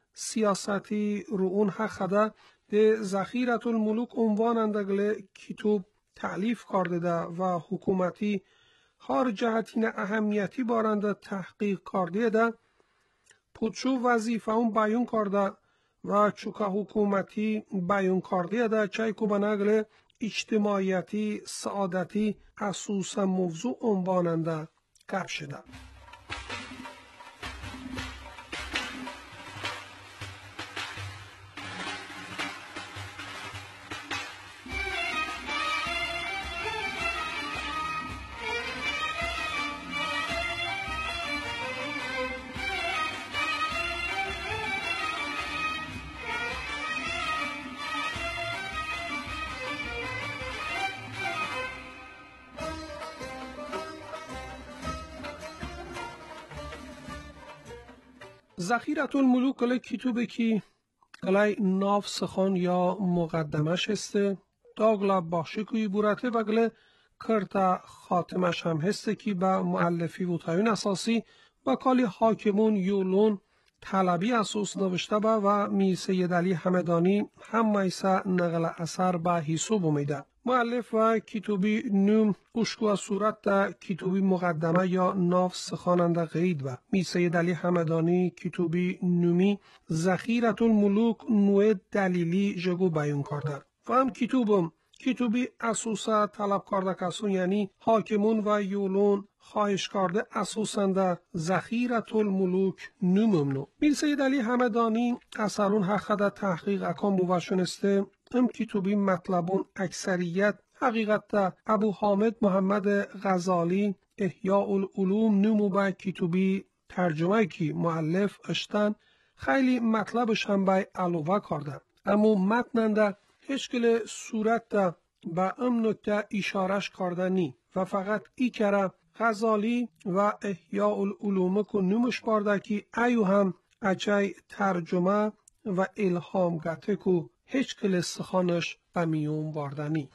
سیاستی رو اون حقده ده ذخیرت الملوک عنوان اندگل کتاب تعلیف کرده ده و حکومتی هر جهتین اهمیتی بارنده تحقیق کرده ده پودشو وظیفه اون بیان کرده و چوکا حکومتی بیان کرده ده چای که بنگل اجتماعیتی سعادتی اساسا موضوع عنواننده گپ شده. ذخیرت الملوک گله کتوبه کی گله ناف سخان یا مقدمش هسته داگلا باشه کوی بورته و گله کرتا خاتمش هم هسته کی با مؤلفی و تایون اساسی و کالی حاکمون یولون طلبی اساس نوشته با و می سید علی همدانی هم میسه نقل اثر با حساب امیده. مؤلف و کتابی نوم اشکو صورت دا کتابی مقدمه یا ناف سخاننده غید و می سید علی همدانی کتابی نومی ذخیرت الملوک نوع دلیلی جگو بیان کرده و هم کتابی اساسا طلب کرده کسون یعنی حاکمون و یولون خواهش کرده اساسنده ذخیرت الملوک نوممنو. میر سید علی همدانی اثرون حقیقت تحقیق اکام بوشنسته ام کتابی مطلبون اکثریت حقیقت دا ابو حامد محمد غزالی احیاء العلوم نومو با کتابی ترجمه کی مؤلف اشتن خیلی مطلبش هم بای علاوه کرده اما متننده هشکل صورت دا با ام نکته اشارش کرده نی و فقط ای کره غزالی و احیاء العلوم کو نومش برده کی ایو هم اچای ترجمه و الهام گته کو هیچ کل سخانش بمیون باردنی.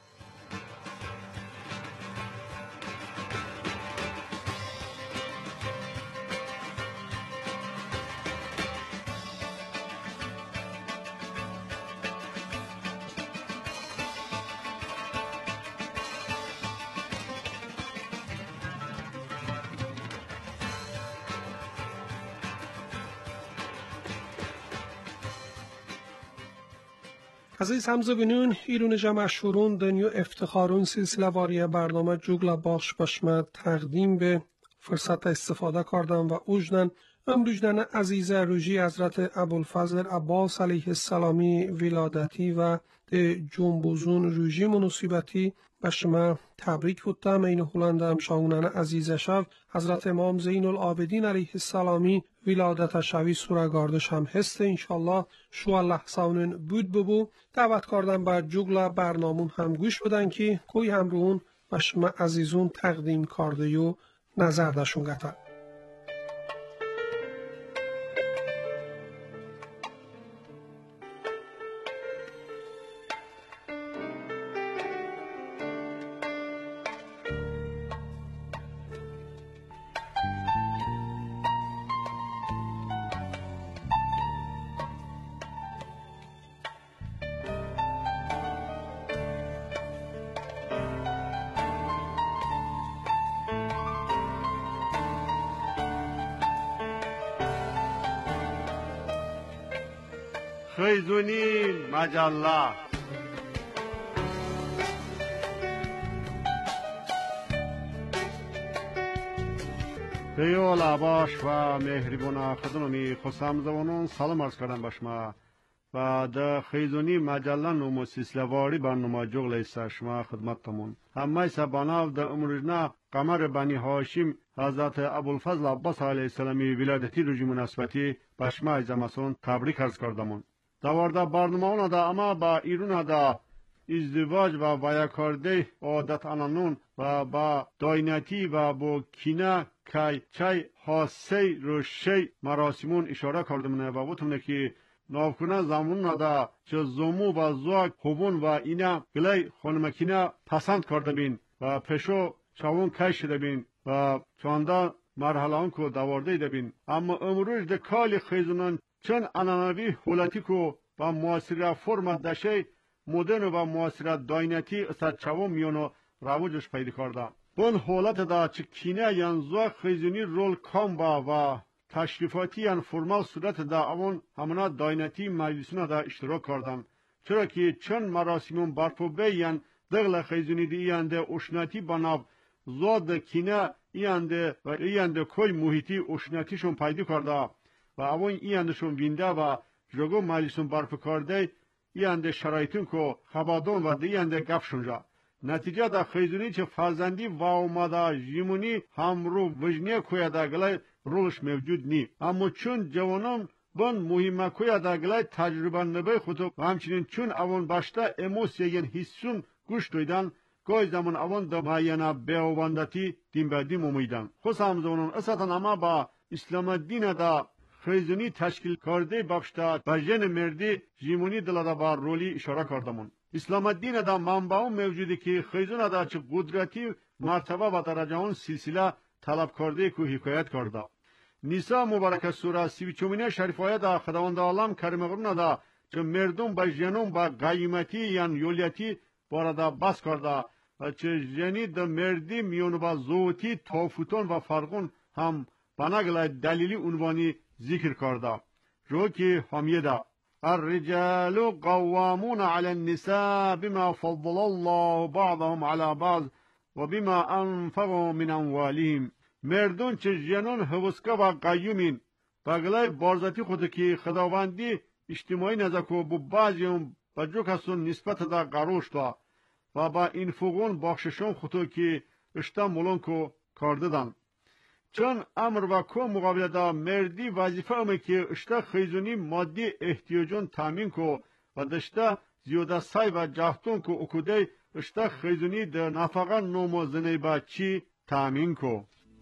عزیز همزبینون ایرون جمع شورون دنیو افتخارون سلسله واری برنامه جوگلا باخش بشمه تقدیم به فرصت استفاده کردم و اوجدن امروجدن عزیز روژی حضرت ابوالفضل عباس علیه السلامی ولادتی و جنبوزون روژی مناسبتی بشمه تبریک بودم این هلندم شاونن عزیز شب حضرت امام زین العابدین علیه السلامی ولادت شوی سورگاردش هم هست انشالله شو الله ساونن بود ببو دعوت کردم بر جوگلا برنامون هم گوش بدن که کوی همرون بشمه عزیزون تقدیم کرده و نظر داشون گتا. خیزونی مجله دیو لباش و مهربون خدمتی خوشامدونون سلام عرض کردم باشما و در خیزونی مجله نمو سلسله‌واری برنامه جوگل است شما خدمتتون همه سباناو در امروزنا قمر بنی هاشم حضرت ابوالفضل عباس علیه السلامی ولادتی روزی مناسبتی باشما ایزمسون تبریک عرض کردمون دوارده برنامه اونا دا اما با ایرون دا ازدواج و ویاکارده عادت آنانون و با داینتی و با کینه که چای حاسی روشی مراسمون اشاره کردمونه و بودمونه که نافکنه زمون دا چه زمو و زواج خوبون و اینا گلی خانمکینه پسند کرده بین و پشو چاون کش شده بین و چانده مرحله اون که دوارده ده بین اما امروز ده کالی خیزونان چون انانوی حولتی که با معاصره فرمت دشه مدرن و معاصره داینتی استاد چاون میونو روجش پیدا کرده بون حولت دا چه کینه ینزوا خیزونی رول کام با و تشریفاتی ین فرمال صورت دا اون همانا داینتی مجلسون دا اشتراک کردن چرا که چون مراسمون برپو بیان دغل خیزونی دی اینده اشناتی بناب زود کینه اینده و اینده کوی محیطی اشناتیشون پیدا کرده و اون ایندشون وینده و جگو مجلسون برپو کرده اینده شرایطون که خبادون و دی اینده گفشون جا نتیجه دا خیزونی چه فرزندی و اومده جیمونی همرو وجنیه کویا دا گلای رولش موجود نی اما چون جوانان بون مهمه کویا دا گلای تجربه نبی خودو و همچنین چون اون باشته اموسیگن حسون گوش دویدن گای زمان اون دا معینه بیاواندتی دیم به دیم امیدن خوص همزونون اساتن اما با اسلام دین دا خیزونی تشکیل کرده بخشتا و ژن مردی ژیمونی دلدا با رولی اشاره کردمون. اسلام الدین دا منبع موجودی که خیزون دا چه قدرتی مرتبه و درجه اون سلسله طلب کرده که حکایت کرده. نیسا مبارک سوره 34 شریفه دا خداوند عالم کریم قرآن دا چه مردم با ژنون با قیمتی یا یولیتی باردا بس کرده و چه ژنی د مردی میون با زوتی توفوتون و فرقون هم بناگل دلیلی عنوانی ذکر کرده. رو که حامیه دا الرجال قوامون على النساء بما فضل الله بعضهم على بعض و بما انفقوا من اموالهم. مردون چه ژنون هوسکا و قیومین بغلای بارزاتی خود که خداوندی اجتماعی نزاکو بو بعضیون با جو کسون نسبت دا قروش دا و با انفقون بخششون خودو که اشتا مولون کو کرده دن. چون امر و کو مقابل دا مردی وظیفه امه که اشتا خیزونی مادی احتیاجون تامین کو و دشتا زیاده سای و جهتون کو اکوده اشتا خیزونی دا نفقه نومو زنی با چی تامین کو.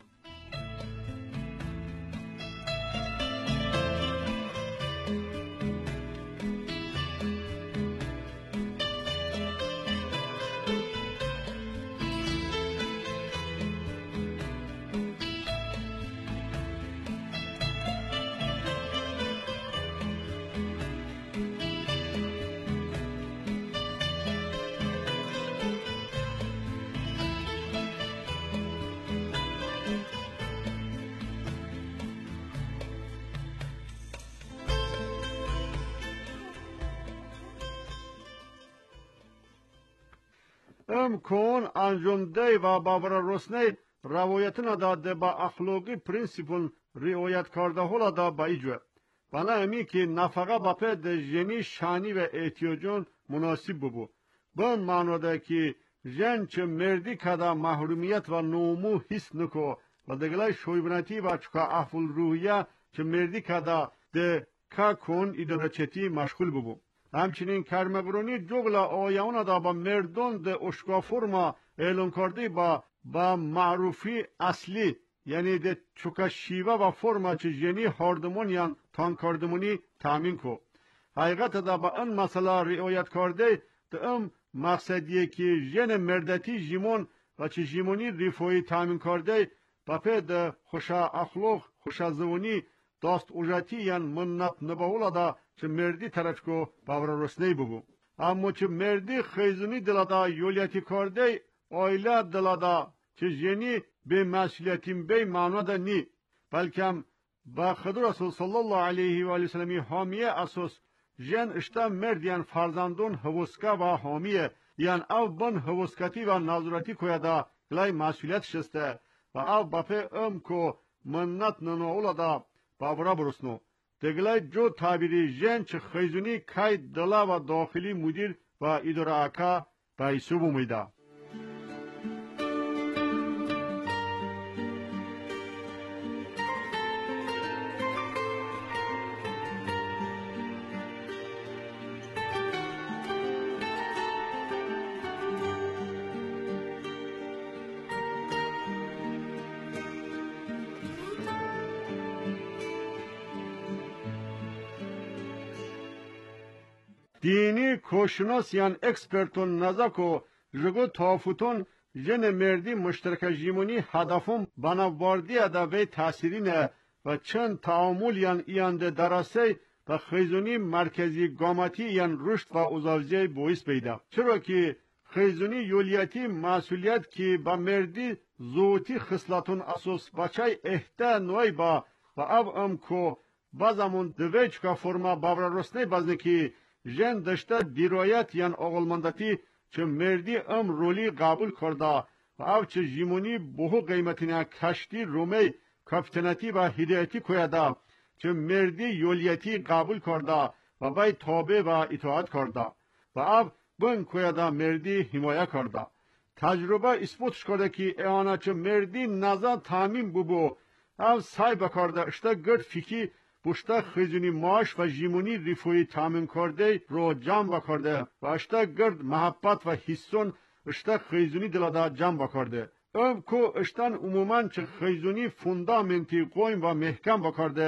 کون انجونده و باور رسنه روایتنا داده با اخلاقی پرینسیپون رعایت کرده هولا دا با ایجوه. بنا امی که نفقه با پید ژنی شانی و احتیاجون مناسب ببو. بون معنی ده که ژن چه مردی کدا محرومیت و نومو حس نکو و دگلای شویبناتی و چکا افول روحیه چه مردی کدا ده که کون ایدارچتی مشغول ببو. همچنین کرمگرونی جغلا آیانا دا با مردون ده اشکا فرما اعلان کرده با معروفی اصلی یعنی ده چکا شیوه و فرما چه ژنی هاردمون یا تان کاردمونی تامین کو. حقیقت دا با ان مسئله رعایت کرده ده مقصدیه که ژن مردتی ژیمون و چه ژیمونی ریفوی تامین کرده با پید خوشا اخلاق خوشا زونی داست اوجاتی یا منت نباولا دا چه مردی طرف کو باور رسنی بگو. اما چه مردی خیزونی دلادا یولیتی کرده آیله دلادا چه ژنی به مسئولیتیم به معنا دا نی بلکه با خود رسول صلی الله علیه و آله وسلم حامیه اساس ژن اشتا مرد یان فرزندون هوسکا و حامیه یان او بن هوسکتی و نظرتی کویدا گلای مسئولیت شسته و او باپه کو منت ننوولا دا باورا برسنو. دگلای جو تعبیری ژن چه خیزونی کای دلا و داخلی مدیر و اداره اکا بایسو بومیده. دینی کوشناس یان اکسپرتون نزاکو جگو تافوتون ژن مردی مشترک ژیمونی هدفم بناواردی دا وی تاثیرینه و چند تعامل یان ایانده دراسه و خیزونی مرکزی گاماتی یان رشد و اوزاوزی بویس پیدا. چرا که خیزونی یولیتی مسئولیت که با مردی زوتی خصلتون اساس بچای احته نوی با و اب کو بازمون دوی چکا فرما باور رسنه بازنه که ژن دشته دیرایت یان اغلمندتی چه مردی رولی قبول کرده و او چه ژیمونی بهو قیمتینه کشتی رومی کاپیتانتی و هدایتی کویده چه مردی یولیتی قبول کرده و بای تابع و اطاعت کرده و او بن کویده مردی حمایه کرده. تجربه اثباتش کرده که اعانه چه مردی نظر تامین ببو او سعی بکرده اشتا گرد فیکی بوشتا خیزونی معاش و ژیمونی ریفوی تامین کرده رو جمع بکرده و اشتا گرد محبت و حسون اشتا خیزونی دلادا جمع بکرده. کو اشتان عموما چه خیزونی فوندامنتی قویم و محکم بکرده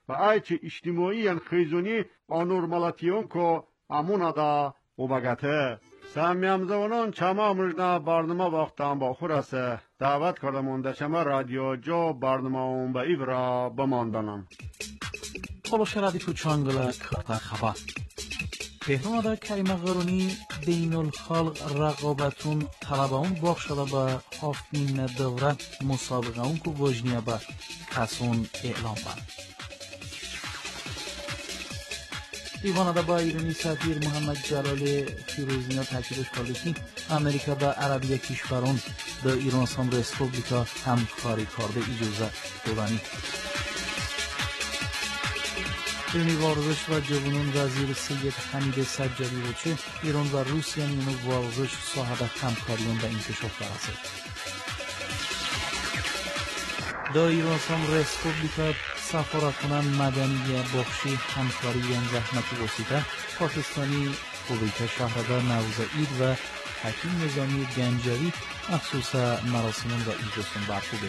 و ایچ اجتماعی خیزونی آنورمالاتیون که امون دا و بگته سمیم زونان چما مجنا برنامه وقتان با خورسه دعوت کردمون در چما رادیو جو برنامه اون با ایبرا بماندنم تولوشی رادیو چانگلا کرده خبر تهران کریمه غرونی بین الخلق رقابتون طلبان باق شده به هافتین دوره مسابقه اون که وجنیه به کسون اعلام بند. دیوانده با ایرانی سفیر محمد جلال فیروزنیا تاکیدش کرده که امریکا با عربی کشوران در ایران اسلام رسپوبلیکا همکاری کرده اجازه دادنی. علمی ورزش و جوانان وزیر سید حمید سجادی روچه ایران و روسیه میان ورزش صاحب همکاریان و انکشاف برسد. در ایران اسلام رسپوبلیکا سفارتخانه مدنی بخشی همکاری زحمت وسیطه پاکستانی قویت شهردار نوروز عید و حکیم نظامی گنجوی مخصوص مراسمان و ایجاسون برخوده.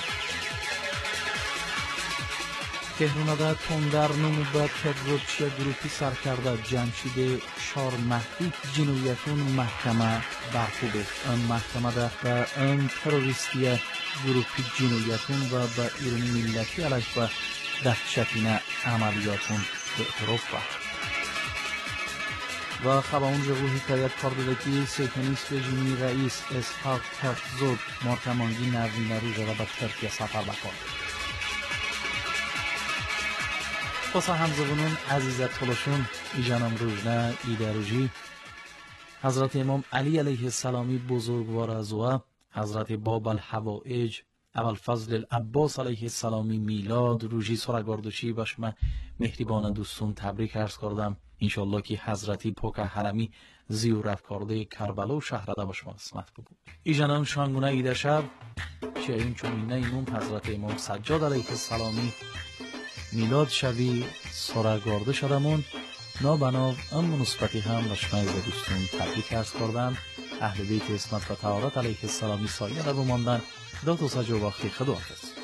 تهران تندر نمو با تروریستی گروهی سرکرده جمشید شار مهدی جنایتون محکمه برخوده. آن محکمه در آن تروریستی گروهی جنایتون و با ایرانی ملتی علیه و دهشتینه عملیاتون اعتراف کرد. و خبرون جغو حکایت کرده که سیکنیست رژیمی رئیس اسحاق تفزود مرتمانگی نوین روژه را به ترکیه سفر بکرد. خصا همزبونون عزیزت تلاشون ایجانم روژنه ایدروژی حضرت امام علی علیه السلامی بزرگوار ازوه حضرت باب الحوائج ابوالفضل العباس علیه السلامی میلاد روژی سرگردشی باشم مهربان دوستون تبریک عرض کردم. انشالله که حضرتی پاک حرمی زیارت کرده کربلا و شهرده با شما قسمت بود. ایجانم شانگونه ایده شب چه این چونینه ایمون حضرت امام سجاد علیه السلامی میلاد شوی سرگرده شدمون نابناب اما نسبتی هم باشمه ایده دوستون تبریک عرض کردم. اهل بیت اسمت و طهارت علیه السلامی سایه رو بماندن. دو تا سجا وقتی خدا حافظ.